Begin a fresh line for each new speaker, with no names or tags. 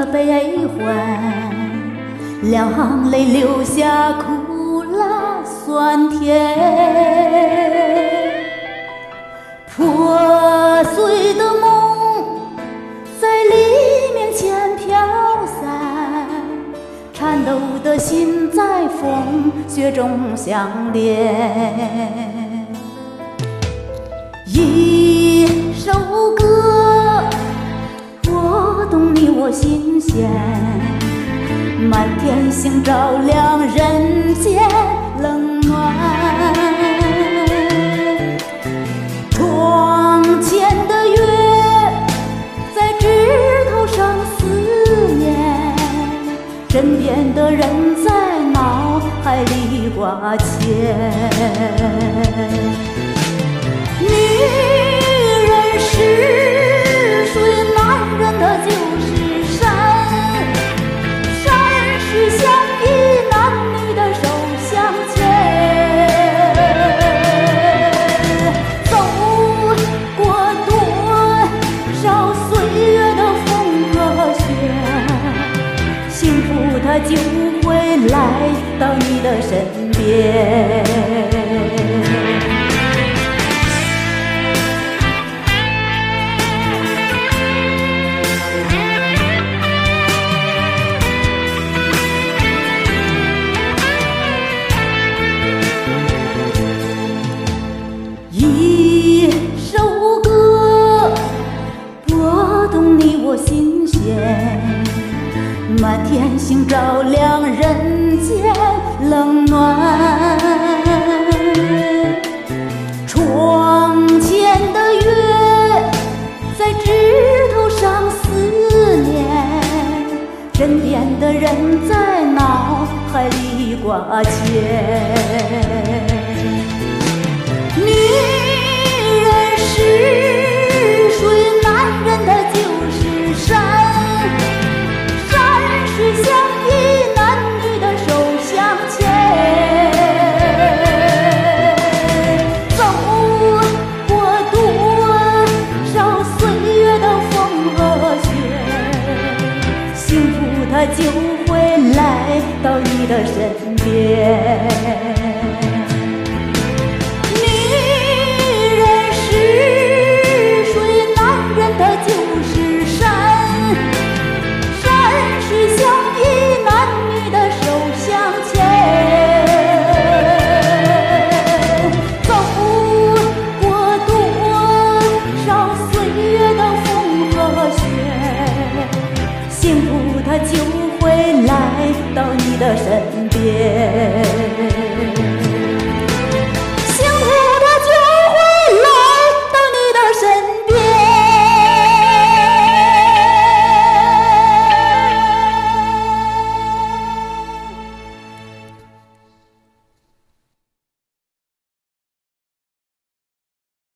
的悲欢，两泪流下苦辣酸甜。破碎的梦在黎明前飘散，颤抖的心在风雪中相连。一首歌，我懂你我心弦，满天星照亮人间冷暖。窗前的月在枝头上思念，枕边的人在脑海里挂牵。女人是水，男人的就是山，山是相依，男女的手相牵。走过多少岁月的风和雪，幸福它就会来到你的身边。一首歌，拨动你我心弦，满天星照亮人间冷暖。窗前的月在枝头上思念，枕边的人在脑海里挂牵。女人是水，男人的就是山，山水相依，男女的手相牵。走过多少岁月的风和雪，幸福它就会来到你的身边。幸福它就会来到你的身边。